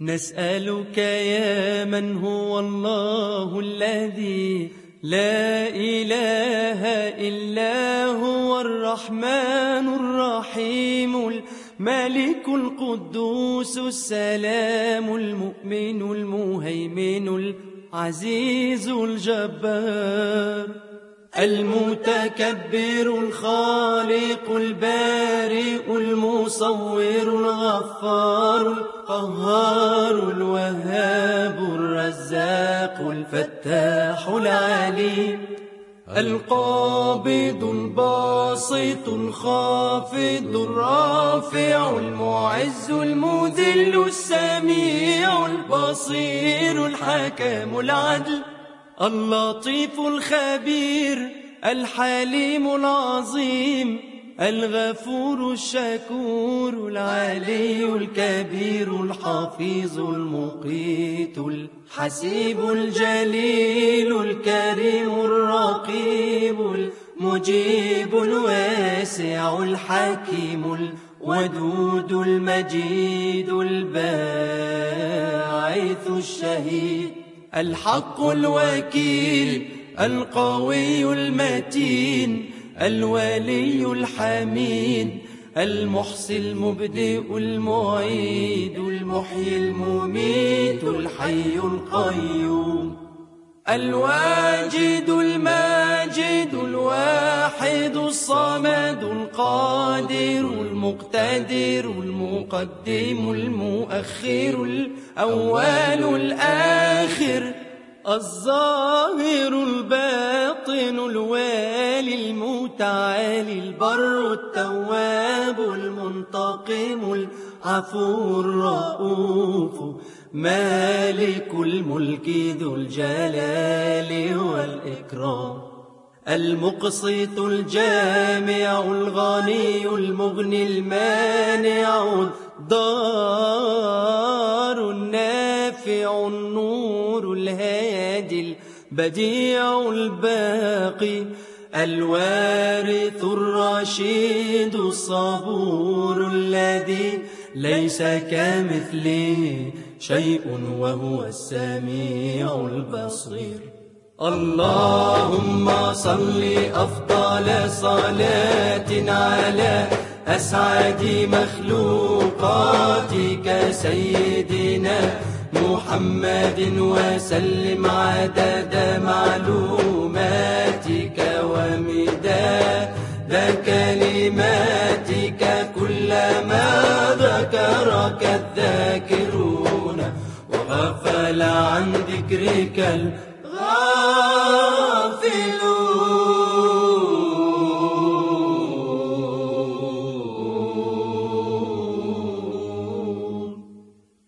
نسألك يا من هو الله الذي لا إله إلا هو الرحمن الرحيم الملك القدوس السلام المؤمن المهيمن العزيز الجبار المتكبر الخالق البارئ المصور الغفار القهار الوهاب الرزاق الفتاح العليم القابض الباسط الخافض الرافع المعز المذل السميع البصير الحكم العدل اللطيف الخبير الحليم العظيم الغفور الشكور العلي الكبير الحفيظ المقيت الحسيب الجليل الكريم الرقيب المجيب الواسع الحكيم الودود المجيد الباعث الشهيد الحق الوكيل القوي المتين الولي الحميد المحصي المبدئ المعيد المحيي المميت الحي القيوم الواجد الماجد الواحد الصمد القادر المقتدر المقدم المؤخر الأول الآخر الظاهر الباطن الوالي المتعالي البر التواب المنتقم العفو الرؤوف مالك الملك ذو الجلال والإكرام المقسط الجامع الغني المغني المانع الضار النافع النور الهادي البديع الباقي الوارث الرشيد الصبور الذي ليس كمثله شيء وهو السميع البصير اللهم صل أفضل صلاة على أسعد مخلوقاتك سيدنا محمد وسلم عدد معلوماتك ومداد كلماتك كلما ذكرك الذاكرون وغفل عن ذكرك الغافل